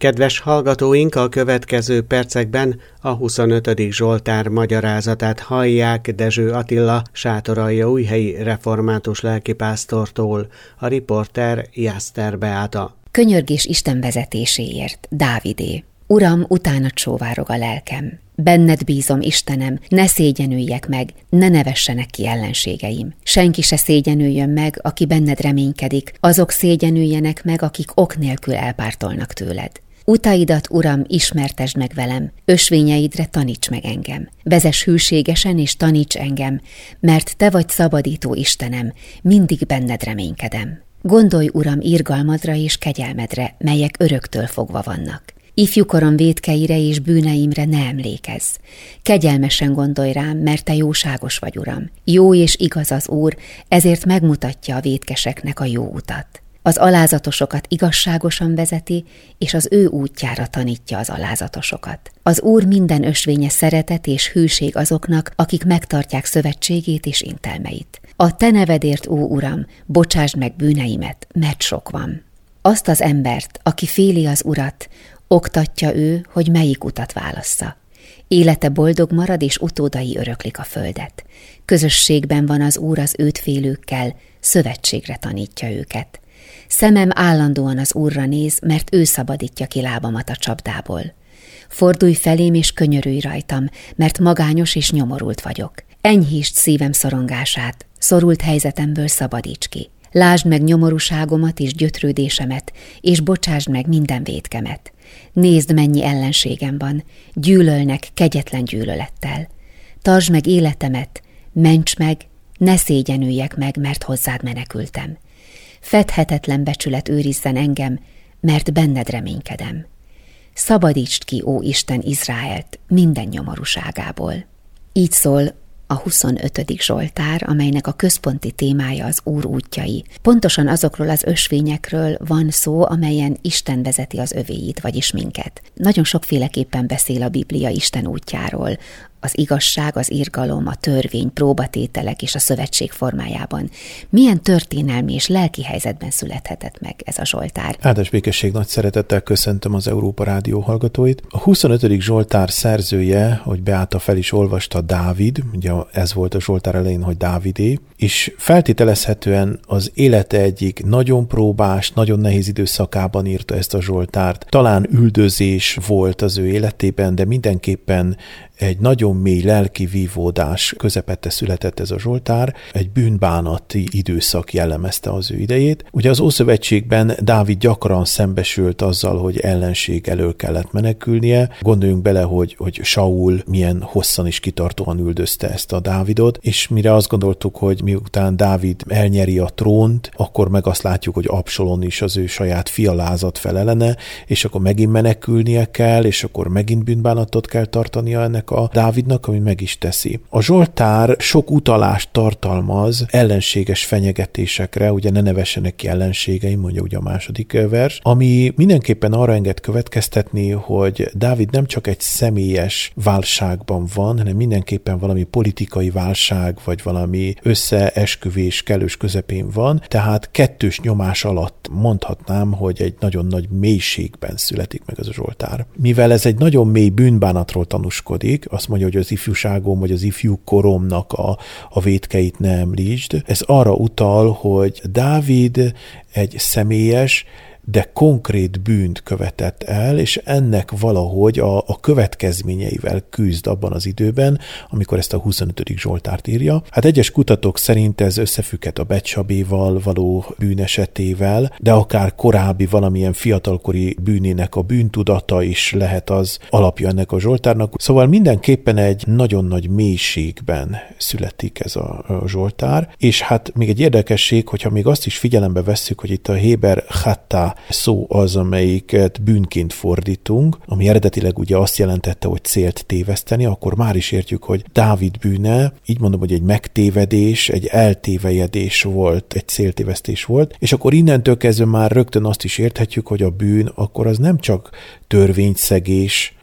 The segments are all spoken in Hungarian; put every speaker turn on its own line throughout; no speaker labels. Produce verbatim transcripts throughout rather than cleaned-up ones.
Kedves hallgatóink, a következő percekben a huszonötödik Zsoltár magyarázatát hallják Dezső Attila sátoraljaújhelyi református lelkipásztortól, a riporter Jászter Beáta.
Könyörgés Isten vezetéséért, Dávidé. Uram, utánad sóvárog a lelkem. Benned bízom, Istenem, ne szégyenüljek meg, ne nevessenek ki ellenségeim. Senki se szégyenüljön meg, aki benned reménykedik, azok szégyenüljenek meg, akik ok nélkül elpártolnak tőled. Utaidat, Uram, ismertesd meg velem, ösvényeidre taníts meg engem. Vezess hűségesen és taníts engem, mert te vagy szabadító Istenem, mindig benned reménykedem. Gondolj, Uram, irgalmadra és kegyelmedre, melyek öröktől fogva vannak. Ifjúkorom vétkeire és bűneimre ne emlékezz. Kegyelmesen gondolj rám, mert te jóságos vagy, Uram. Jó és igaz az Úr, ezért megmutatja a vétkeseknek a jó utat. Az alázatosokat igazságosan vezeti, és az ő útjára tanítja az alázatosokat. Az Úr minden ösvénye szeretet és hűség azoknak, akik megtartják szövetségét és intelmeit. A te nevedért, ó Uram, bocsásd meg bűneimet, mert sok van. Azt az embert, aki féli az Urat, oktatja ő, hogy melyik utat válassza. Élete boldog marad, és utódai öröklik a földet. Közösségben van az Úr az őt félőkkel, szövetségre tanítja őket. Szemem állandóan az Úrra néz, mert ő szabadítja ki lábamat a csapdából. Fordulj felém és könyörülj rajtam, mert magányos és nyomorult vagyok. Enyhítsd szívem szorongását, szorult helyzetemből szabadíts ki. Lásd meg nyomorúságomat és gyötrődésemet, és bocsásd meg minden vétkemet. Nézd, mennyi ellenségem van, gyűlölnek kegyetlen gyűlölettel. Tartsd meg életemet, ments meg, ne szégyenüljek meg, mert hozzád menekültem. Fedhetetlen becsület őrizzen engem, mert benned reménykedem. Szabadítsd ki, ó Isten, Izraelt minden nyomorúságából. Így szól a huszonötödik Zsoltár, amelynek a központi témája az Úr útjai. Pontosan azokról az ösvényekről van szó, amelyen Isten vezeti az övéit, vagyis minket. Nagyon sokféleképpen beszél a Biblia Isten útjáról, az igazság, az irgalom, a törvény, próbatételek és a szövetség formájában. Milyen történelmi és lelki helyzetben születhetett meg ez a Zsoltár?
Áldás békesség, nagy szeretettel köszöntöm az Európa Rádió hallgatóit. A huszonötödik Zsoltár szerzője, hogy Beáta fel is olvasta, Dávid, ugye ez volt a Zsoltár elején, hogy Dávidé, és feltételezhetően az élete egyik nagyon próbás, nagyon nehéz időszakában írta ezt a Zsoltárt. Talán üldözés volt az ő életében, de mindenképpen egy nagyon mély lelki vívódás közepette született ez a Zsoltár, egy bűnbánati időszak jellemezte az ő idejét. Ugye az Ószövetségben Dávid gyakran szembesült azzal, hogy ellenség elől kellett menekülnie. Gondoljunk bele, hogy, hogy Saul milyen hosszan és kitartóan üldözte ezt a Dávidot, és mire azt gondoltuk, hogy miután Dávid elnyeri a trónt, akkor meg azt látjuk, hogy Absalom is az ő saját fia lázadt fel ellene, és akkor megint menekülnie kell, és akkor megint bűnbánatot kell tartania ennek a Dávidnak, ami meg is teszi. A Zsoltár sok utalást tartalmaz ellenséges fenyegetésekre, ugye ne nevessenek ki ellenségeim, mondja ugye a második vers, ami mindenképpen arra enged következtetni, hogy Dávid nem csak egy személyes válságban van, hanem mindenképpen valami politikai válság, vagy valami összeesküvés kellős közepén van, tehát kettős nyomás alatt mondhatnám, hogy egy nagyon nagy mélységben születik meg ez a Zsoltár. Mivel ez egy nagyon mély bűnbánatról tanúskodik, azt mondja, hogy az ifjúságom, vagy az ifjú koromnak a, a vétkeit ne említsd. Ez arra utal, hogy Dávid egy személyes, de konkrét bűnt követett el, és ennek valahogy a, a következményeivel küzd abban az időben, amikor ezt a huszonötödik Zsoltárt írja. Hát egyes kutatók szerint ez összefügghet a Betsabéval való bűnesetével, de akár korábbi valamilyen fiatalkori bűnének a bűntudata is lehet az alapja ennek a Zsoltárnak. Szóval mindenképpen egy nagyon nagy mélységben születik ez a, a Zsoltár, és hát még egy érdekesség, hogyha még azt is figyelembe vesszük, hogy itt a héber hatta szó az, amelyiket bűnként fordítunk, ami eredetileg ugye azt jelentette, hogy célt téveszteni, akkor már is értjük, hogy Dávid bűne, így mondom, hogy egy megtévedés, egy eltévejedés volt, egy céltévesztés volt, és akkor innentől kezdve már rögtön azt is érthetjük, hogy a bűn akkor az nem csak törvényszegés,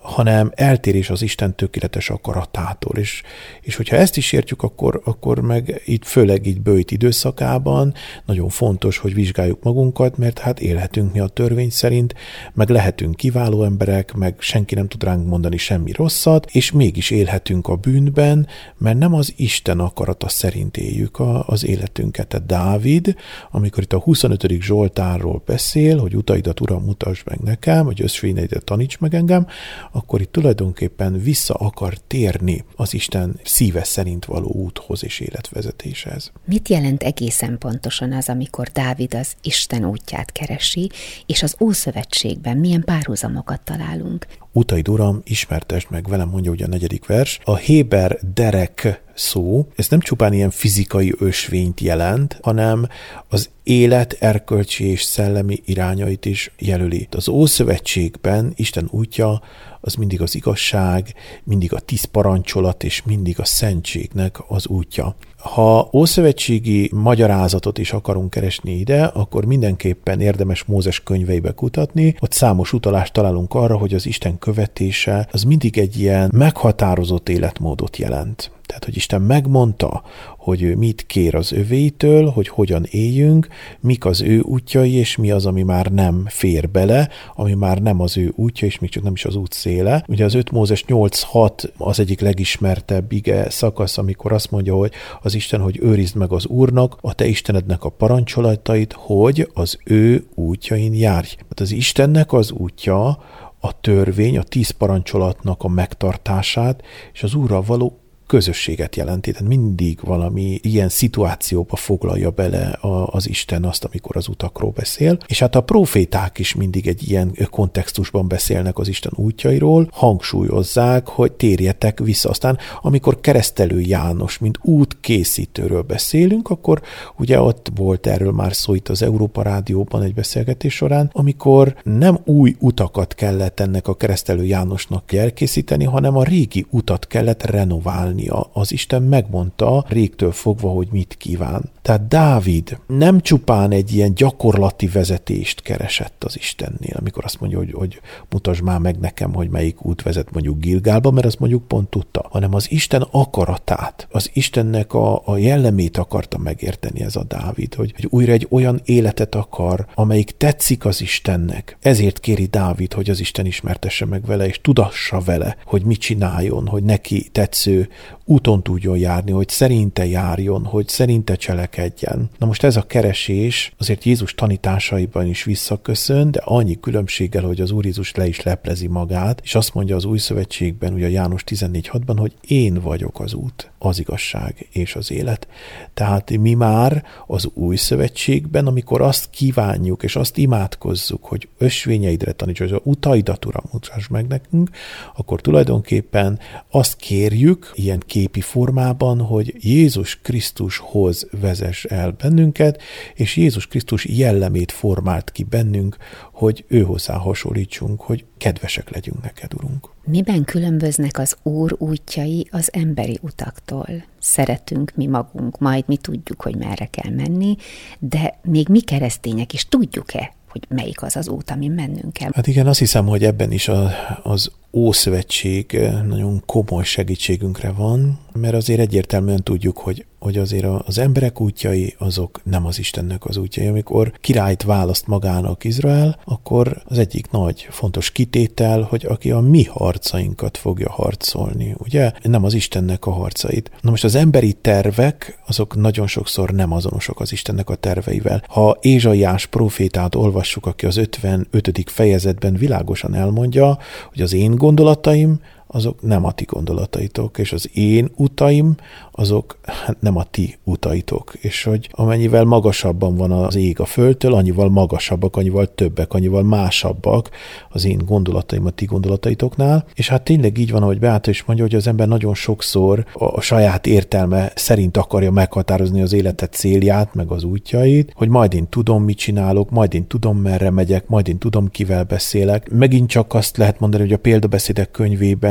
hanem eltérés az Isten tökéletes akaratától. És, és hogyha ezt is értjük, akkor, akkor meg itt főleg így böjt időszakában nagyon fontos, hogy vizsgáljuk magunkat, mert hát élhetünk mi a törvény szerint, meg lehetünk kiváló emberek, meg senki nem tud ránk mondani semmi rosszat, és mégis élhetünk a bűnben, mert nem az Isten akarata szerint éljük a, az életünket. Tehát Dávid, amikor itt a huszonötödik Zsoltárról beszél, hogy utaidat, Uram, mutasd meg nekem, hogy ösvényeidet taníts meg engem, akkor itt tulajdonképpen vissza akar térni az Isten szíve szerint való úthoz és életvezetéshez.
Mit jelent egészen pontosan az, amikor Dávid az Isten útját keresi, és az Ószövetségben milyen párhuzamokat találunk?
Utaid, Uram, ismertesd meg velem, mondja ugye a negyedik vers. A héber derek szó, ez nem csupán ilyen fizikai ösvényt jelent, hanem az élet erkölcsi és szellemi irányait is jelöli. Az Ószövetségben Isten útja az mindig az igazság, mindig a tíz parancsolat és mindig a szentségnek az útja. Ha ószövetségi magyarázatot is akarunk keresni ide, akkor mindenképpen érdemes Mózes könyveibe kutatni. Ott számos utalást találunk arra, hogy az Isten követése az mindig egy ilyen meghatározott életmódot jelent. Tehát, hogy Isten megmondta, hogy ő mit kér az övéitől, hogy hogyan éljünk, mik az ő útjai, és mi az, ami már nem fér bele, ami már nem az ő útja, és még csak nem is az út széle. Ugye az öt Mózes nyolc hat az egyik legismertebb ige szakasz, amikor azt mondja, hogy az Isten, hogy őrizd meg az Úrnak, a te Istenednek a parancsolatait, hogy az ő útjain járj. Hát az Istennek az útja a törvény, a tíz parancsolatnak a megtartását, és az Úrral való közösséget jelenti, tehát mindig valami ilyen szituációba foglalja bele az Isten azt, amikor az utakról beszél. És hát a proféták is mindig egy ilyen kontextusban beszélnek az Isten útjairól, hangsúlyozzák, hogy térjetek vissza. Aztán, amikor Keresztelő János, mint útkészítőről beszélünk, akkor ugye ott volt erről már szó itt az Európa Rádióban egy beszélgetés során, amikor nem új utakat kellett ennek a Keresztelő Jánosnak elkészíteni, hanem a régi utat kellett renoválni. Az Isten megmondta régtől fogva, hogy mit kíván. Tehát Dávid nem csupán egy ilyen gyakorlati vezetést keresett az Istennél, amikor azt mondja, hogy, hogy mutasd már meg nekem, hogy melyik út vezet mondjuk Gilgálba, mert azt mondjuk pont tudta, hanem az Isten akaratát, az Istennek a, a jellemét akarta megérteni ez a Dávid, hogy, hogy újra egy olyan életet akar, amelyik tetszik az Istennek. Ezért kéri Dávid, hogy az Isten ismertesse meg vele, és tudassa vele, hogy mit csináljon, hogy neki tetsző úton tudjon járni, hogy szerinte járjon, hogy szerinte cselekedjen. Na most ez a keresés azért Jézus tanításaiban is visszaköszön, de annyi különbséggel, hogy az Úr Jézus le is leplezi magát, és azt mondja az Új Szövetségben, ugye János tizennégy hatban, hogy én vagyok az út, az igazság és az élet. Tehát mi már az Új Szövetségben, amikor azt kívánjuk, és azt imádkozzuk, hogy ösvényeidre taníts, hogy az utaidat, Uram, mutass meg nekünk, akkor tulajdonképpen azt kérjük, ilyen képi formában, hogy Jézus Krisztushoz vezess el bennünket, és Jézus Krisztus jellemét formált ki bennünk, hogy ő hozzá hasonlítsunk, hogy kedvesek legyünk neked, Urunk.
Miben különböznek az Úr útjai az emberi utaktól? Szeretünk mi magunk, majd mi tudjuk, hogy merre kell menni, de még mi keresztények is tudjuk-e, hogy melyik az az út, amin mennünk kell?
Hát igen, azt hiszem, hogy ebben is a, az Ószövetség nagyon komoly segítségünkre van, mert azért egyértelműen tudjuk, hogy, hogy azért az emberek útjai azok nem az Istennek az útjai. Amikor királyt választ magának Izrael, akkor az egyik nagy fontos kitétel, hogy aki a mi harcainkat fogja harcolni, ugye? Nem az Istennek a harcait. Na most az emberi tervek, azok nagyon sokszor nem azonosak az Istennek a terveivel. Ha Ézsaiás prófétát olvassuk, aki az ötvenötödik fejezetben világosan elmondja, hogy az én gondolataim, azok nem a ti gondolataitok, és az én utaim, azok nem a ti utaitok. És hogy amennyivel magasabban van az ég a földtől, annyival magasabbak, annyival többek, annyival másabbak az én gondolataim a ti gondolataitoknál. És hát tényleg így van, ahogy Beáta is mondja, hogy az ember nagyon sokszor a saját értelme szerint akarja meghatározni az életet célját, meg az útjait, hogy majd én tudom, mit csinálok, majd én tudom, merre megyek, majd én tudom, kivel beszélek. Megint csak azt lehet mondani, hogy a példabeszédek könyvében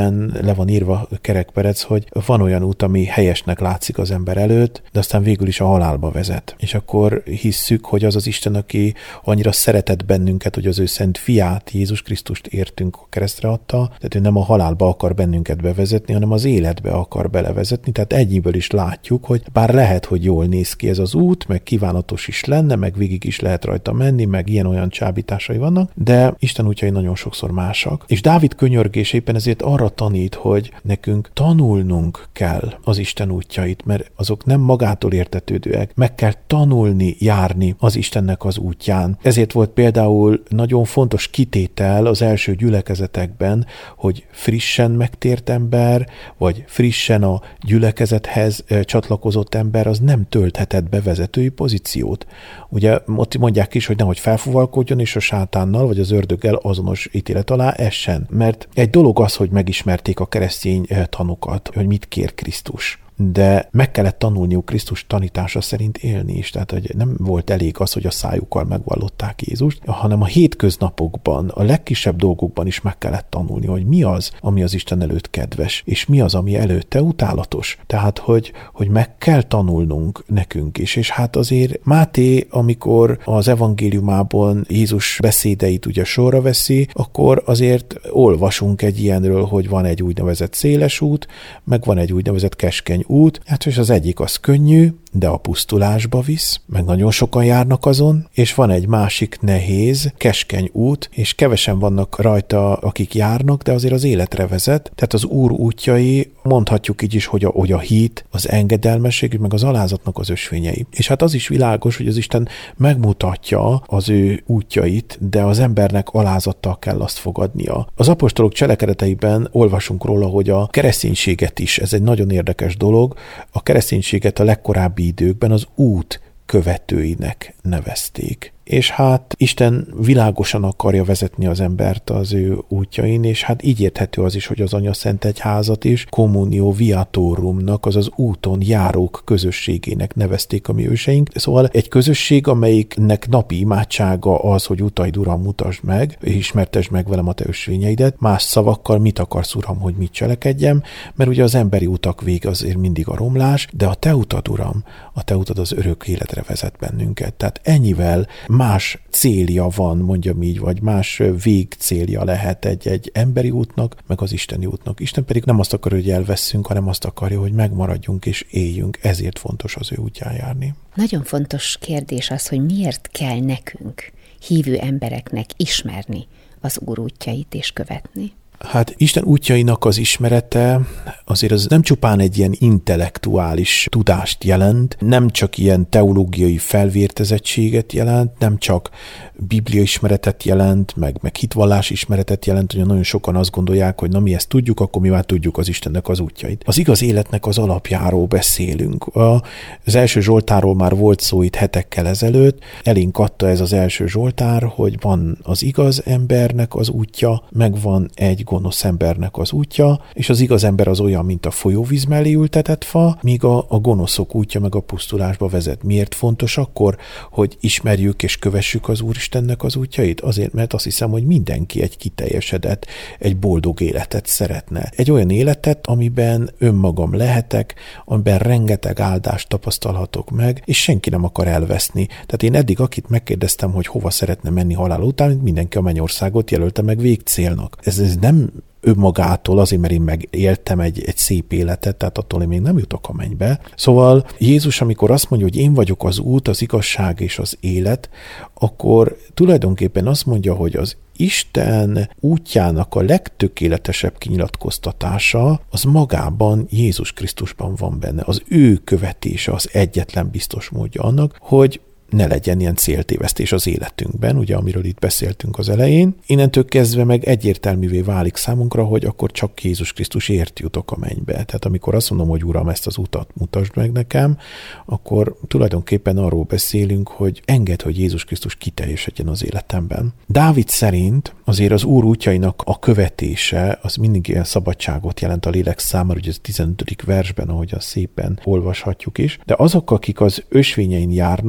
Bibliakönyvben le van írva, kerekperec, hogy van olyan út, ami helyesnek látszik az ember előtt, de aztán végül is a halálba vezet. És akkor hisszük, hogy az az Isten, aki annyira szeretett bennünket, hogy az ő szent fiát, Jézus Krisztust értünk, a keresztre adta, tehát ő nem a halálba akar bennünket bevezetni, hanem az életbe akar belevezetni, tehát ennyiből is látjuk, hogy bár lehet, hogy jól néz ki ez az út, meg kívánatos is lenne, meg végig is lehet rajta menni, meg ilyen-olyan csábításai vannak, de Isten útjai nagyon sokszor másak. És Dávid könyörgés éppen ezért arra tanít, hogy nekünk tanulnunk kell az Isten útjait, mert azok nem magától értetődőek. Meg kell tanulni, járni az Istennek az útján. Ezért volt például nagyon fontos kitétel az első gyülekezetekben, hogy frissen megtért ember, vagy frissen a gyülekezethez csatlakozott ember, az nem tölthetett be vezetői pozíciót. Ugye ott mondják is, hogy nehogy felfúvalkodjon, és a sátánnal, vagy az ördöggel azonos ítélet alá essen. Mert egy dolog az, hogy megismerték a keresztény tanokat, hogy mit kér Krisztus. De meg kellett tanulniuk Krisztus tanítása szerint élni is. Tehát, hogy nem volt elég az, hogy a szájukkal megvallották Jézust, hanem a hétköznapokban, a legkisebb dolgokban is meg kellett tanulni, hogy mi az, ami az Isten előtt kedves, és mi az, ami előtte utálatos. Tehát, hogy, hogy meg kell tanulnunk nekünk is. És hát azért Máté, amikor az evangéliumában Jézus beszédeit ugye sorra veszi, akkor azért olvasunk egy ilyenről, hogy van egy úgynevezett széles út, meg van egy úgynevezett keskeny út, hát és az egyik az könnyű, de a pusztulásba visz, meg nagyon sokan járnak azon, és van egy másik nehéz, keskeny út, és kevesen vannak rajta, akik járnak, de azért az életre vezet. Tehát az Úr útjai, mondhatjuk így is, hogy a, hogy a hit, az engedelmesség, meg az alázatnak az ösvényei. És hát az is világos, hogy az Isten megmutatja az ő útjait, de az embernek alázattal kell azt fogadnia. Az apostolok cselekedeteiben olvasunk róla, hogy a kereszténységet is, ez egy nagyon érdekes dolog, a kereszténységet a legkorábbi időkben az út követőinek nevezték. És hát Isten világosan akarja vezetni az embert az ő útjain, és hát így érthető az is, hogy az Anya Szent Egyházat is Communio Viatorumnak, azaz úton járók közösségének nevezték a mi őseink. Szóval egy közösség, amelyiknek napi imádsága az, hogy utaid, Uram, mutasd meg, és ismertesd meg velem a te ösvényeidet. Más szavakkal, mit akarsz, Uram, hogy mit cselekedjem, mert ugye az emberi utak vége azért mindig a romlás, de a te utad, Uram, a te utad az örök életre vezet bennünket. Tehát ennyivel más célja van, mondjam így, vagy más végcélja lehet egy-egy emberi útnak, meg az isteni útnak. Isten pedig nem azt akarja, hogy elveszünk, hanem azt akarja, hogy megmaradjunk és éljünk. Ezért fontos az ő útján járni.
Nagyon fontos kérdés az, hogy miért kell nekünk, hívő embereknek ismerni az Úr útjait és követni.
Hát Isten útjainak az ismerete azért az nem csupán egy ilyen intellektuális tudást jelent, nem csak ilyen teológiai felvértezettséget jelent, nem csak biblia ismeretet jelent, meg, meg hitvallás ismeretet jelent, hogy nagyon sokan azt gondolják, hogy na mi ezt tudjuk, akkor mi már tudjuk az Istennek az útjait. Az igaz életnek az alapjáról beszélünk. Az első Zsoltárról már volt szó itt hetekkel ezelőtt, elénk adta ez az első Zsoltár, hogy van az igaz embernek az útja, meg van egy gonosz embernek az útja, és az igaz ember az olyan, mint a folyóvíz mellé ültetett fa, míg a, a gonoszok útja meg a pusztulásba vezet. Miért fontos akkor, hogy ismerjük és kövessük az Úristennek az útjait? Azért, mert azt hiszem, hogy mindenki egy kiteljesedett, egy boldog életet szeretne. Egy olyan életet, amiben önmagam lehetek, amiben rengeteg áldást tapasztalhatok meg, és senki nem akar elveszni. Tehát én eddig, akit megkérdeztem, hogy hova szeretne menni halál után, mindenki a mennyországot jelölte meg végcélnak. Ez, ez nem önmagától, azért, mert én megéltem egy, egy szép életet, tehát attól én még nem jutok a mennybe. Szóval Jézus, amikor azt mondja, hogy én vagyok az út, az igazság és az élet, akkor tulajdonképpen azt mondja, hogy az Isten útjának a legtökéletesebb kinyilatkoztatása az magában, Jézus Krisztusban van benne. Az ő követése az egyetlen biztos módja annak, hogy ne legyen ilyen céltévesztés az életünkben, ugye, amiről itt beszéltünk az elején. Innentől kezdve meg egyértelművé válik számunkra, hogy akkor csak Jézus Krisztusért jutok a mennybe. Tehát amikor azt mondom, hogy Uram, ezt az utat mutasd meg nekem, akkor tulajdonképpen arról beszélünk, hogy engedd, hogy Jézus Krisztus kiteljesedjen az életemben. Dávid szerint azért az Úr útjainak a követése az mindig ilyen szabadságot jelent a lélek számára, ugye ez tizenötödik versben, ahogy azt szépen olvashatjuk is, de azok, akik az ösvényein járnak, azok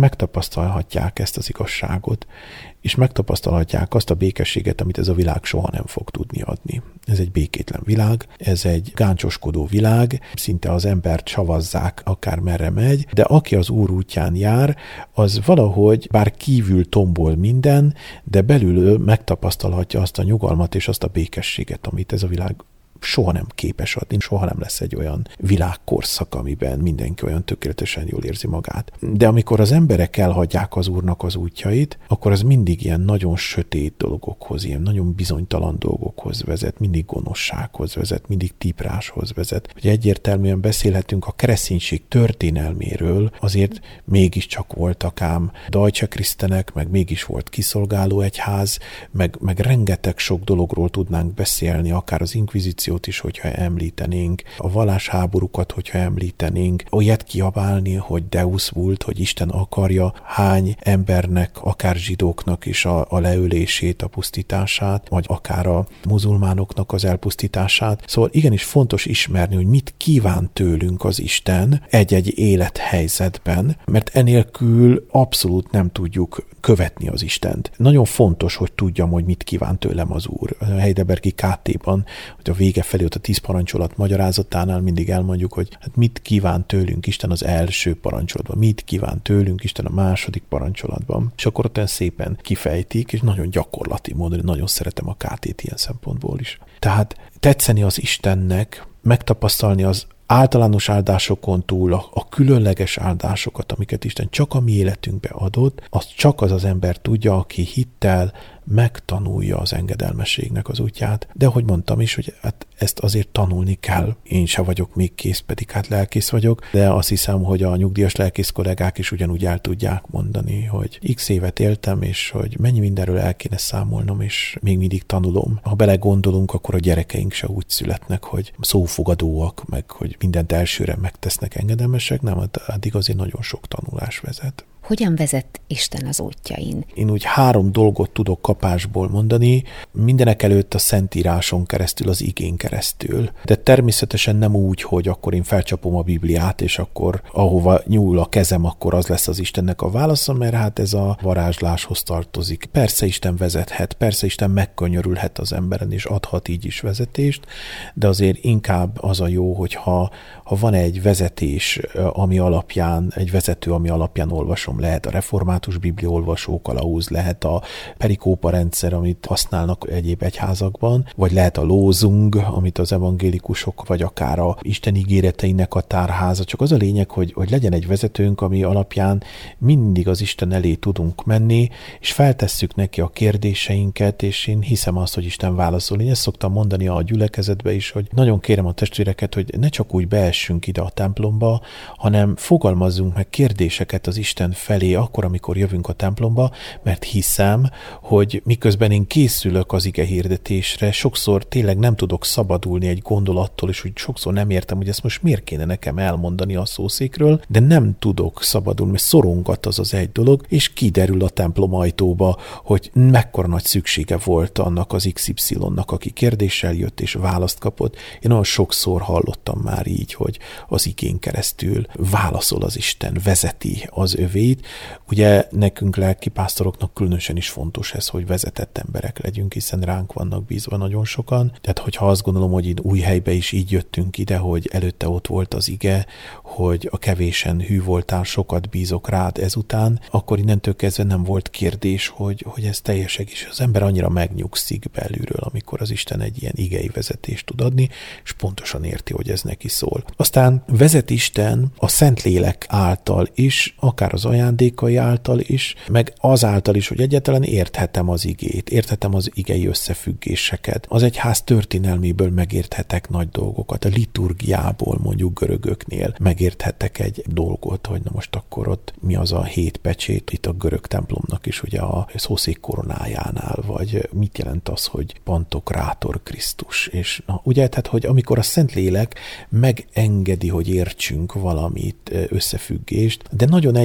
megtapasztalhatják ezt az igazságot, és megtapasztalhatják azt a békességet, amit ez a világ soha nem fog tudni adni. Ez egy békétlen világ, ez egy gáncsoskodó világ, szinte az embert savazzák, akár merre megy, de aki az Úr útján jár, az valahogy, bár kívül tombol minden, de belül megtapasztalhatja azt a nyugalmat és azt a békességet, amit ez a világ soha nem képes adni, soha nem lesz egy olyan világkorszak, amiben mindenki olyan tökéletesen jól érzi magát. De amikor az emberek elhagyják az Úrnak az útjait, akkor az mindig ilyen nagyon sötét dolgokhoz, ilyen nagyon bizonytalan dolgokhoz vezet, mindig gonoszsághoz vezet, mindig tipráshoz vezet. Ugye egyértelműen beszélhetünk a kereszténység történelméről, azért mégiscsak voltak ám Deutsche Christenek, meg mégis volt kiszolgáló egyház, meg, meg rengeteg sok dologról tudnánk beszélni, akár az inkvizíció is, hogyha említenénk, a vallásháborúkat, hogyha említenénk, olyat kiabálni, hogy Deus vult, hogy Isten akarja, hány embernek, akár zsidóknak is a, a leölését, a pusztítását, vagy akár a muzulmánoknak az elpusztítását. Szóval igenis fontos ismerni, hogy mit kíván tőlünk az Isten egy-egy élethelyzetben, mert enélkül abszolút nem tudjuk követni az Istent. Nagyon fontos, hogy tudjam, hogy mit kíván tőlem az Úr. A Heidelbergi ká té-ban, hogy a vége felé ott a tíz parancsolat magyarázatánál mindig elmondjuk, hogy hát mit kíván tőlünk Isten az első parancsolatban, mit kíván tőlünk Isten a második parancsolatban. És akkor ott olyan szépen kifejtik, és nagyon gyakorlati módon, nagyon szeretem a ká té-t ilyen szempontból is. Tehát tetszeni az Istennek, megtapasztalni az általános áldásokon túl a, a különleges áldásokat, amiket Isten csak a mi életünkbe adott, azt csak az az ember tudja, aki hittel megtanulja az engedelmességnek az útját. De ahogy mondtam is, hogy hát ezt azért tanulni kell. Én se vagyok még kész, pedig hát lelkész vagyok, de azt hiszem, hogy a nyugdíjas lelkész kollégák is ugyanúgy el tudják mondani, hogy x évet éltem, és hogy mennyi mindenről el kéne számolnom, és még mindig tanulom. Ha belegondolunk, akkor a gyerekeink se úgy születnek, hogy szófogadóak, meg hogy mindent elsőre megtesznek engedelmesek, nem, hát addig azért nagyon sok tanulás vezet.
Hogyan vezet Isten az útjain?
Én úgy három dolgot tudok kapásból mondani, mindenek előtt a Szentíráson keresztül, az igén keresztül. De természetesen nem úgy, hogy akkor én felcsapom a Bibliát, és akkor ahova nyúl a kezem, akkor az lesz az Istennek a válasza, mert hát ez a varázsláshoz tartozik. Persze Isten vezethet, persze Isten megkönyörülhet az emberen, és adhat így is vezetést, de azért inkább az a jó, hogyha ha van egy vezetés, ami alapján, egy vezető, ami alapján olvasom, lehet a református bibliaolvasó kalauz, lehet a perikópa rendszer, amit használnak egyéb egyházakban, vagy lehet a lózung, amit az evangélikusok, vagy akár a Isten ígéreteinek a tárháza. Csak az a lényeg, hogy, hogy legyen egy vezetőnk, ami alapján mindig az Isten elé tudunk menni, és feltesszük neki a kérdéseinket, és én hiszem azt, hogy Isten válaszol. Én ezt szoktam mondani a gyülekezetbe is, hogy nagyon kérem a testvéreket, hogy ne csak úgy beessünk ide a templomba, hanem fogalmazzunk meg kérdéseket az Isten felé akkor, amikor jövünk a templomba, mert hiszem, hogy miközben én készülök az ige hirdetésre, sokszor tényleg nem tudok szabadulni egy gondolattól, és úgy sokszor nem értem, hogy ezt most miért kéne nekem elmondani a szószékről, de nem tudok szabadulni, mert szorongat az az egy dolog, és kiderül a templom ajtóba, hogy mekkora nagy szüksége volt annak az iksz ipszilonnak, aki kérdéssel jött és választ kapott. Én olyan sokszor hallottam már így, hogy az igén keresztül válaszol az Isten, vezeti az övét. Ugye nekünk lelkipásztoroknak különösen is fontos ez, hogy vezetett emberek legyünk, hiszen ránk vannak bízva nagyon sokan. Tehát, hogyha azt gondolom, hogy itt új helybe is így jöttünk ide, hogy előtte ott volt az ige, hogy a kevésen hű voltál, sokat bízok rád ezután, akkor innentől kezdve nem volt kérdés, hogy, hogy ez teljes egész. Az ember annyira megnyugszik belülről, amikor az Isten egy ilyen igei vezetést tud adni, és pontosan érti, hogy ez neki szól. Aztán vezet Isten a Szentlélek által is, akár az ajándékai által is, meg azáltal is, hogy egyáltalán érthetem az igét, érthetem az igei összefüggéseket. Az egyház történelméből megérthetek nagy dolgokat, a liturgiából mondjuk görögöknél megérthetek egy dolgot, hogy na most akkor ott mi az a hét pecsét itt a görög templomnak is, ugye a szószék koronájánál, vagy mit jelent az, hogy Pantokrátor Krisztus. És na, ugye, tehát, hogy amikor a Szentlélek megengedi, hogy értsünk valamit, összefüggést, de nagyon egyértelmű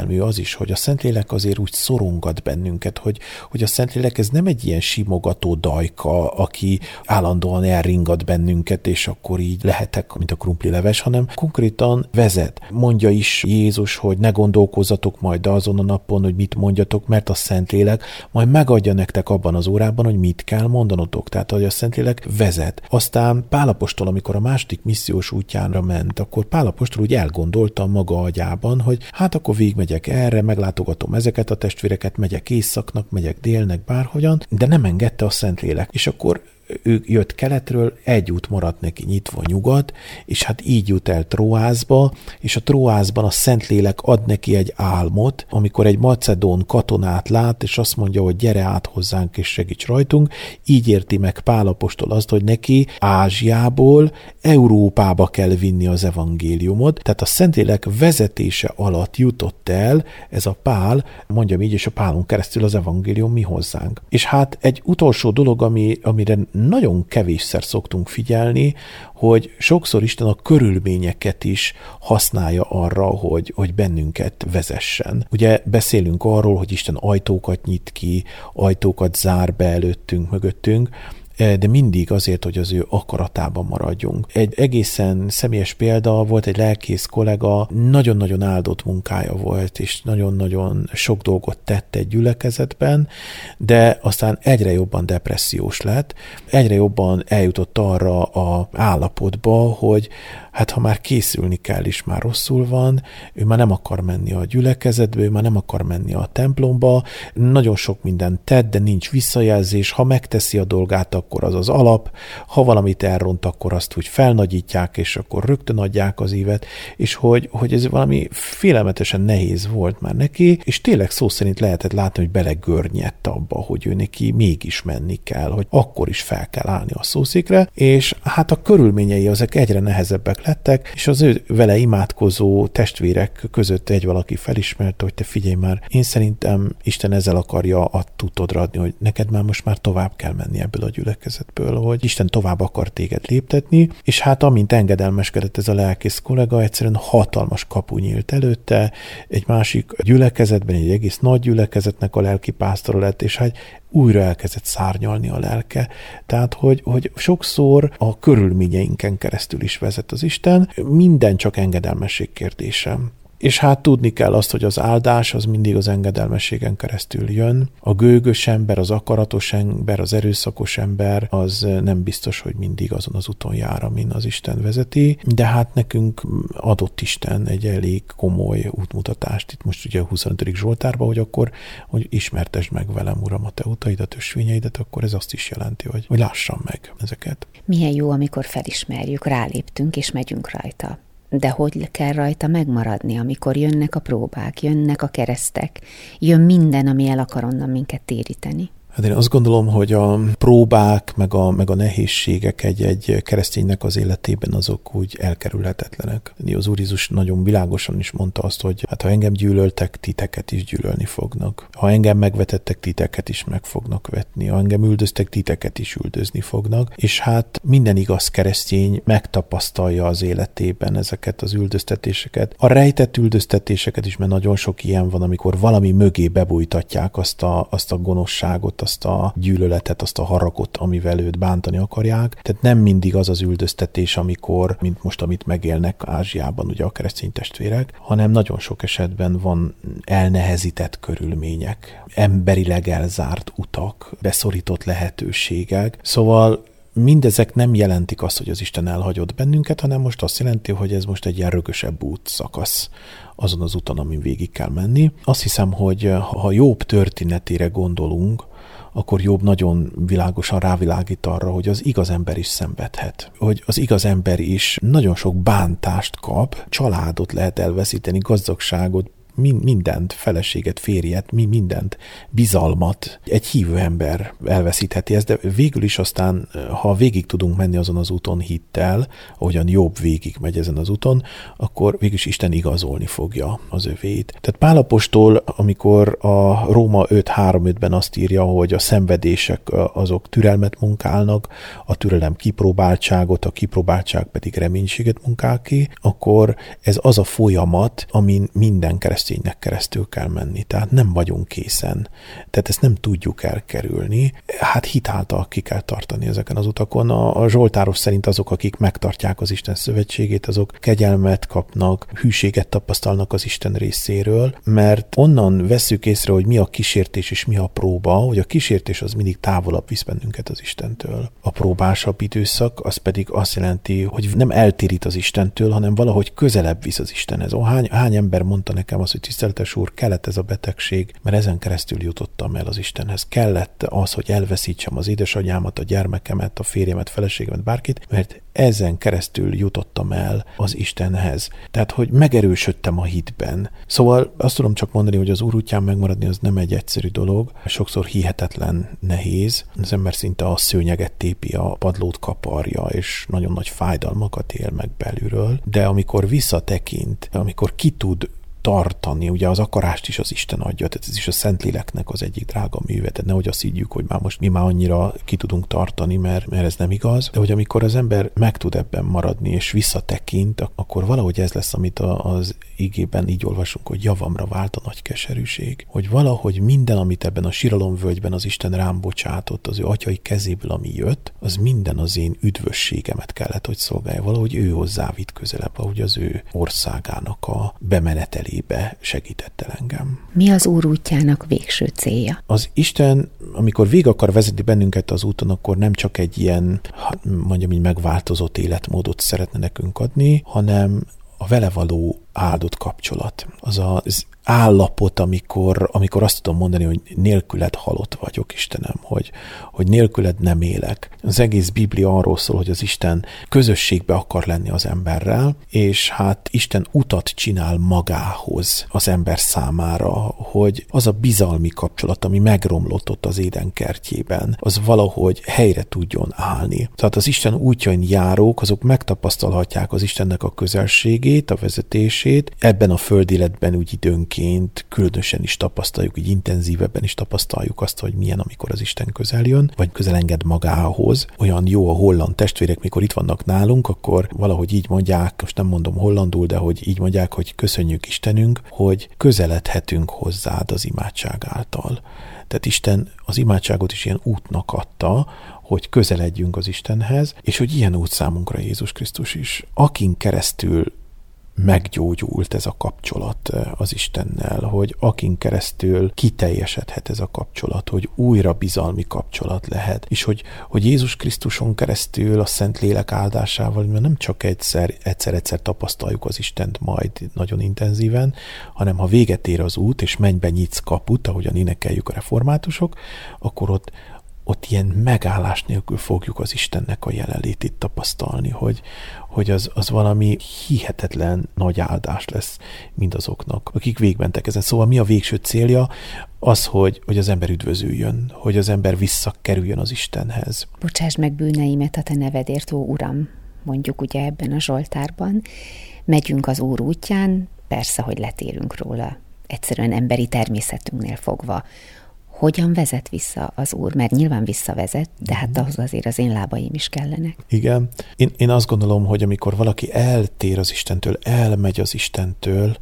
egyértelmű az is, hogy a Szentlélek azért úgy szorongat bennünket, hogy, hogy a Szentlélek ez nem egy ilyen simogató dajka, aki állandóan elringat bennünket, és akkor így lehetek, mint a krumplileves, hanem konkrétan vezet. Mondja is Jézus, hogy ne gondolkozzatok majd azon a napon, hogy mit mondjatok, mert a Szentlélek majd megadja nektek abban az órában, hogy mit kell mondanotok. Tehát, hogy a Szentlélek vezet. Aztán Pál apostol, amikor a második missziós útjára ment, akkor Pál apostol úgy elgondolta maga agyában, hogy hát akkor végigmegyek erre, meglátogatom ezeket a testvéreket, megyek északnak, megyek délnek, bárhogyan, de nem engedte a Szentlélek. És akkor ő jött keletről, egy út maradt neki nyitva nyugat, és hát így jut el Tróászba, és a Tróászban a Szentlélek ad neki egy álmot, amikor egy macedón katonát lát, és azt mondja, hogy gyere át hozzánk, és segíts rajtunk. Így érti meg Pál apostol azt, hogy neki Ázsiából Európába kell vinni az evangéliumot, tehát a Szentlélek vezetése alatt jutott el ez a Pál, mondjam így, és a Pálon keresztül az evangélium mi hozzánk. És hát egy utolsó dolog, ami, amire nagyon kevésszer szoktunk figyelni, hogy sokszor Isten a körülményeket is használja arra, hogy, hogy bennünket vezessen. Ugye beszélünk arról, hogy Isten ajtókat nyit ki, ajtókat zár be előttünk, mögöttünk, de mindig azért, hogy az ő akaratában maradjunk. Egy egészen személyes példa volt, egy lelkész kollega, nagyon-nagyon áldott munkája volt, és nagyon-nagyon sok dolgot tett egy gyülekezetben, de aztán egyre jobban depressziós lett, egyre jobban eljutott arra az állapotba, hogy hát ha már készülni kell, és már rosszul van, ő már nem akar menni a gyülekezetbe, ő már nem akar menni a templomba, nagyon sok mindent tett, de nincs visszajelzés, ha megteszi a dolgát, akkor az az alap, ha valamit elront, akkor azt úgy felnagyítják, és akkor rögtön adják az ívet, és hogy, hogy ez valami félelmetesen nehéz volt már neki, és tényleg szó szerint lehetett látni, hogy belegörnyedt abba, hogy ő neki mégis menni kell, hogy akkor is fel kell állni a szószékre, és hát a körülményei azok egyre nehezebbek lettek, és az ő vele imádkozó testvérek között egy valaki felismerte, hogy te figyelj már, én szerintem Isten ezzel akarja a tudtodra adni, hogy neked már most már tovább kell menni ebből a gyülekezetből, hogy Isten tovább akar téged léptetni, és hát amint engedelmeskedett ez a lelkész kollega, egyszerűen hatalmas kapu nyílt előtte, egy másik gyülekezetben, egy egész nagy gyülekezetnek a lelkipásztora lett, és hát újra elkezdett szárnyalni a lelke. Tehát, hogy, hogy sokszor a körülményeinken keresztül is vezet az Isten, minden csak engedelmesség kérdése. És hát tudni kell azt, hogy az áldás az mindig az engedelmességen keresztül jön. A gőgös ember, az akaratos ember, az erőszakos ember, az nem biztos, hogy mindig azon az úton jár, amin az Isten vezeti, de hát nekünk adott Isten egy elég komoly útmutatást. Itt most ugye a huszonötödik Zsoltárban, hogy akkor, hogy ismertesd meg velem, Uram, a te utaidat, ösvényeidet, akkor ez azt is jelenti, hogy, hogy lássam meg ezeket.
Milyen jó, amikor felismerjük, ráléptünk és megyünk rajta. De hogy kell rajta megmaradni, amikor jönnek a próbák, jönnek a keresztek, jön minden, ami el akar onnan minket téríteni?
Hát én azt gondolom, hogy a próbák, meg a, meg a nehézségek egy-egy kereszténynek az életében azok úgy elkerülhetetlenek. Az Úr Jézus nagyon világosan is mondta azt, hogy hát ha engem gyűlöltek, titeket is gyűlölni fognak. Ha engem megvetettek, titeket is meg fognak vetni. Ha engem üldöztek, titeket is üldözni fognak. És hát minden igaz keresztény megtapasztalja az életében ezeket az üldöztetéseket. A rejtett üldöztetéseket is, mert nagyon sok ilyen van, amikor valami mögé bebújtatják azt a, azt a gonoszságot, azt a gyűlöletet, azt a haragot, amivel őt bántani akarják. Tehát nem mindig az az üldöztetés, amikor, mint most, amit megélnek Ázsiában ugye a keresztény testvérek, hanem nagyon sok esetben van elnehezített körülmények, emberileg elzárt utak, beszorított lehetőségek. Szóval mindezek nem jelentik azt, hogy az Isten elhagyott bennünket, hanem most azt jelenti, hogy ez most egy ilyen rögösebb útszakasz azon az úton, amin végig kell menni. Azt hiszem, hogy ha Jobb történetére gondolunk, akkor Jobb nagyon világosan rávilágít arra, hogy az igaz ember is szenvedhet. Hogy az igaz ember is nagyon sok bántást kap, családot lehet elveszíteni, gazdagságot, mindent, feleséget, férjet, mi mindent, bizalmat. Egy hívő ember elveszítheti ezt, de végül is aztán, ha végig tudunk menni azon az úton hittel, ahogyan Jobb végig megy ezen az úton, akkor végül is Isten igazolni fogja az övéit. Tehát Pál apostol, amikor a Róma öt három ötben azt írja, hogy a szenvedések azok türelmet munkálnak, a türelem kipróbáltságot, a kipróbáltság pedig reménységet munkál ki, akkor ez az a folyamat, amin minden keresztény kereszténynek keresztül kell menni, tehát nem vagyunk készen. Tehát ezt nem tudjuk elkerülni. Hát hitáltal ki kell tartani ezeken az utakon. A, a zsoltáros szerint azok, akik megtartják az Isten szövetségét, azok kegyelmet kapnak, hűséget tapasztalnak az Isten részéről, mert onnan vesszük észre, hogy mi a kísértés és mi a próba, hogy a kísértés az mindig távolabb visz bennünket az Istentől. A próbásabb időszak az pedig azt jelenti, hogy nem eltérít az Istentől, hanem valahogy közelebb visz az Istenhez. Ó, hány, hány ember mondta nekem azt, hogy tiszteletes úr, kellett ez a betegség, mert ezen keresztül jutottam el az Istenhez. Kellett az, hogy elveszítsem az édesanyámat, a gyermekemet, a férjemet, feleségemet, bárkit, mert ezen keresztül jutottam el az Istenhez. Tehát, hogy megerősödtem a hitben. Szóval azt tudom csak mondani, hogy az Úr útján megmaradni az nem egy egyszerű dolog, sokszor hihetetlen nehéz. Az ember szinte a szőnyeget tépi, a padlót kaparja, és nagyon nagy fájdalmakat él meg belülről. De amikor visszatekint, amikor ki tud tartani, ugye az akarást is az Isten adja, tehát ez is a Szentléleknek az egyik drága műve, tehát nehogy azt higgyük, hogy már most mi már annyira ki tudunk tartani, mert, mert ez nem igaz, de hogy amikor az ember meg tud ebben maradni, és visszatekint, akkor valahogy ez lesz, amit az igében így olvasunk, hogy javamra vált a nagy keserűség. Hogy valahogy minden, amit ebben a síralomvölgyben az Isten rám bocsátott, az ő atyai kezéből, ami jött, az minden az én üdvösségemet kellett, hogy szolgálja. Valahogy ő hozzá vitt közelebb, ahogy az ő országának a bemenetelébe segített el engem.
Mi az Úr útjának végső célja?
Az Isten, amikor végig akar vezetni bennünket az úton, akkor nem csak egy ilyen, mondjam így, megváltozott életmódot szeretne nekünk adni, hanem a vele való áldott kapcsolat. Az az állapot, amikor, amikor azt tudom mondani, hogy nélküled halott vagyok, Istenem, hogy, hogy nélküled nem élek. Az egész Biblia arról szól, hogy az Isten közösségbe akar lenni az emberrel, és hát Isten utat csinál magához az ember számára, hogy az a bizalmi kapcsolat, ami megromlott ott az Éden kertjében, az valahogy helyre tudjon állni. Tehát az Isten útjain járók, azok megtapasztalhatják az Istennek a közelségét, a vezetését, ebben a földéletben úgy időnként különösen is tapasztaljuk, így intenzívebben is tapasztaljuk azt, hogy milyen, amikor az Isten közel jön, vagy közel enged magához. Olyan jó a holland testvérek, mikor itt vannak nálunk, akkor valahogy így mondják, most nem mondom hollandul, de hogy így mondják, hogy köszönjük Istenünk, hogy közeledhetünk hozzád az imádság által. Tehát Isten az imádságot is ilyen útnak adta, hogy közeledjünk az Istenhez, és hogy ilyen út számunkra Jézus Krisztus is. Akin keresztül meggyógyult ez a kapcsolat az Istennel, hogy akin keresztül kiteljesedhet ez a kapcsolat, hogy újra bizalmi kapcsolat lehet, és hogy, hogy Jézus Krisztuson keresztül a Szentlélek áldásával, mert nem csak egyszer, egyszer-egyszer tapasztaljuk az Istent majd nagyon intenzíven, hanem ha véget ér az út, és mennybe nyitsz kaput, ahogyan énekeljük a reformátusok, akkor ott ott ilyen megállás nélkül fogjuk az Istennek a jelenlétét tapasztalni, hogy, hogy az, az valami hihetetlen nagy áldás lesz mindazoknak, akik végigmentek ezen. Szóval mi a végső célja? Az, hogy, hogy az ember üdvözüljön, hogy az ember visszakerüljön az Istenhez.
Bocsáss meg bűneimet a te nevedért, ó Uram, mondjuk ugye ebben a Zsoltárban. Megyünk az Úr útján, persze, hogy letérünk róla, egyszerűen emberi természetünknél fogva. Hogyan vezet vissza az Úr? Mert nyilván visszavezet, de hát ahhoz azért az én lábaim is kellenek.
Igen. Én, én azt gondolom, hogy amikor valaki eltér az Istentől, elmegy az Istentől,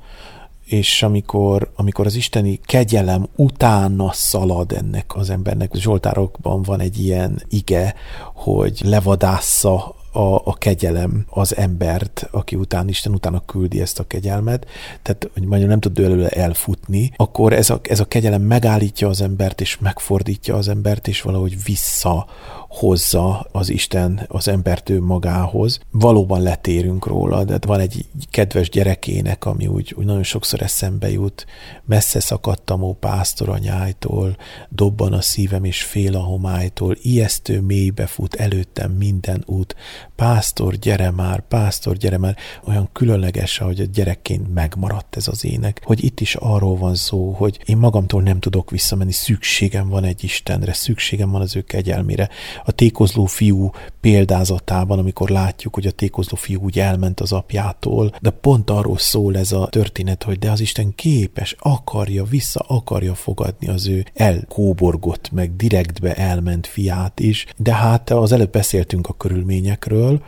és amikor, amikor az isteni kegyelem utána szalad ennek az embernek, a Zsoltárokban van egy ilyen ige, hogy levadásza a, a kegyelem az embert, aki után Isten utána küldi ezt a kegyelmet, tehát hogy majd nem tud előle elfutni, akkor ez a, ez a kegyelem megállítja az embert, és megfordítja az embert, és valahogy visszahozza az Isten az embert ő magához. Valóban letérünk róla, de van egy kedves gyerekének, ami úgy, úgy nagyon sokszor eszembe jut, messze szakadtam, ó pásztoranyájtól, dobban a szívem és fél a homálytól, ijesztő mélybe fut előttem minden út, pásztor, gyere már, pásztor, gyere már. Olyan különleges, hogy a gyerekként megmaradt ez az ének, hogy itt is arról van szó, hogy én magamtól nem tudok visszamenni, szükségem van egy Istenre, szükségem van az ő kegyelmére. A tékozló fiú példázatában, amikor látjuk, hogy a tékozló fiú úgy elment az apjától, de pont arról szól ez a történet, hogy de az Isten képes, akarja, vissza akarja fogadni az ő elkóborgott, meg direktbe elment fiát is, de hát az előbb beszéltünk a körülményekről,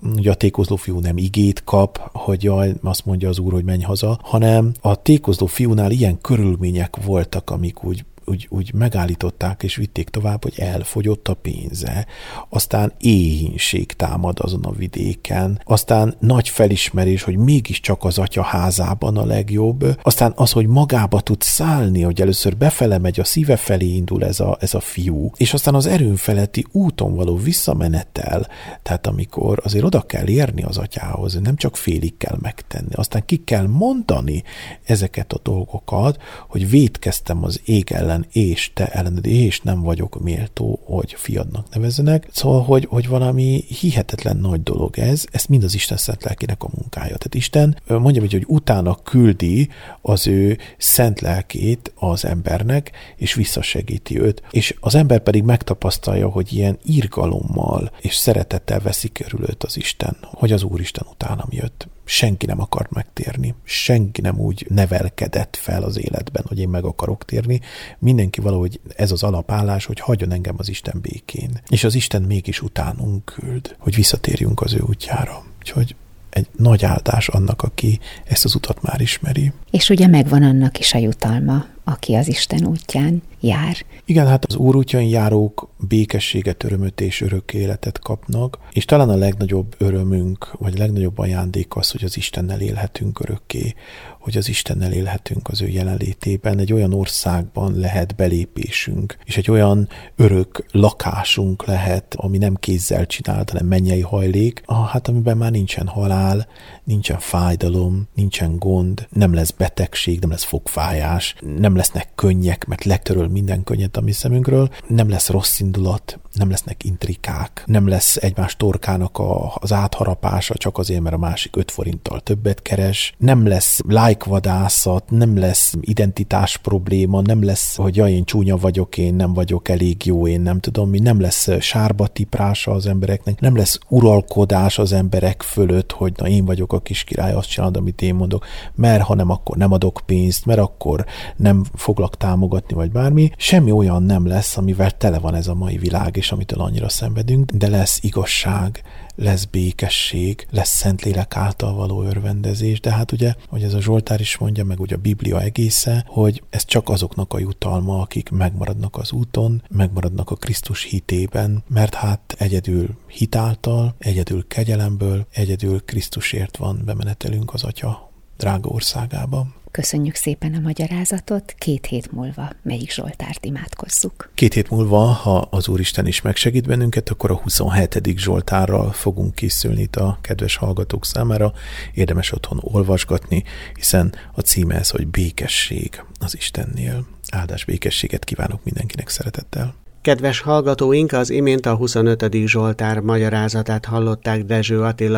ugye a tékozló fiú nem igét kap, hogy jaj, azt mondja az Úr, hogy menj haza, hanem a tékozló fiúnál ilyen körülmények voltak, amik úgy Úgy, úgy megállították és vitték tovább, hogy elfogyott a pénze, aztán éhínség támad azon a vidéken, aztán nagy felismerés, hogy mégiscsak az atya házában a legjobb, aztán az, hogy magába tud szállni, hogy először befele megy, a szíve felé indul ez a, ez a fiú, és aztán az erőn feletti úton való visszamenettel, tehát amikor azért oda kell érni az atyához, nem csak félig kell megtenni, aztán ki kell mondani ezeket a dolgokat, hogy vétkeztem az ég ellen, és te ellened, és nem vagyok méltó, hogy fiadnak nevezzenek. Szóval, hogy, hogy valami hihetetlen nagy dolog ez, ez mind az Isten szent lelkének a munkája. Tehát Isten, mondjam így, hogy utána küldi az ő szent lelkét az embernek, és visszasegíti őt. És az ember pedig megtapasztalja, hogy ilyen irgalommal és szeretettel veszi körül őt az Isten, hogy az Úristen utánam jött. Senki nem akart megtérni, senki nem úgy nevelkedett fel az életben, hogy én meg akarok térni. Mindenki valahogy ez az alapállás, hogy hagyjon engem az Isten békén. És az Isten mégis utánunk küld, hogy visszatérjünk az ő útjára. Úgyhogy egy nagy áldás annak, aki ezt az utat már ismeri.
És ugye megvan annak is a jutalma, aki az Isten útján jár.
Igen, hát az Úr útján járók békességet, örömöt és örök életet kapnak, és talán a legnagyobb örömünk, vagy a legnagyobb ajándék az, hogy az Istennel élhetünk örökké, hogy az Istennel élhetünk az ő jelenlétében, egy olyan országban lehet belépésünk, és egy olyan örök lakásunk lehet, ami nem kézzel csinált, hanem mennyei hajlék, ah, hát amiben már nincsen halál, nincsen fájdalom, nincsen gond, nem lesz betegség, nem lesz fogfájás, nem lesznek könnyek, mert letöröl minden könnyet a mi szemünkről, nem lesz rossz indulat, nem lesznek intrikák, nem lesz egymás torkának a, az átharapása csak azért, mert a másik öt forinttal többet keres, nem lesz lájkvadászat, nem lesz identitás probléma, nem lesz, hogy jaj, én csúnya vagyok, én nem vagyok elég jó, én nem tudom mi, nem lesz sárba tiprása az embereknek, nem lesz uralkodás az emberek fölött, hogy na én vagyok a kis király, azt csinálod, amit én mondok, mert ha nem, akkor nem adok pénzt, mert akkor nem foglak támogatni, vagy bármi. Semmi olyan nem lesz, amivel tele van ez a mai világ, és amitől annyira szenvedünk, de lesz igazság, lesz békesség, lesz Szentlélek által való örvendezés, de hát ugye, hogy ez a Zsoltár is mondja, meg ugye a Biblia egésze, hogy ez csak azoknak a jutalma, akik megmaradnak az úton, megmaradnak a Krisztus hitében, mert hát egyedül hitáltal, egyedül kegyelemből, egyedül Krisztusért van bemenetelünk az Atya drága országába.
Köszönjük szépen a magyarázatot, két hét múlva melyik Zsoltárt imádkozzuk?
Két hét múlva, ha az Úristen is megsegít bennünket, akkor a huszonhetedik Zsoltárral fogunk készülni itt a kedves hallgatók számára. Érdemes otthon olvasgatni, hiszen a címe ez, hogy békesség az Istennél. Áldás, békességet kívánok mindenkinek szeretettel.
Kedves hallgatóink, az imént a huszonötödik Zsoltár magyarázatát hallották Dezső Attila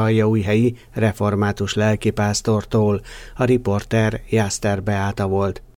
sátoraljaújhelyi református lelkipásztortól. A riporter Jászter Beáta volt.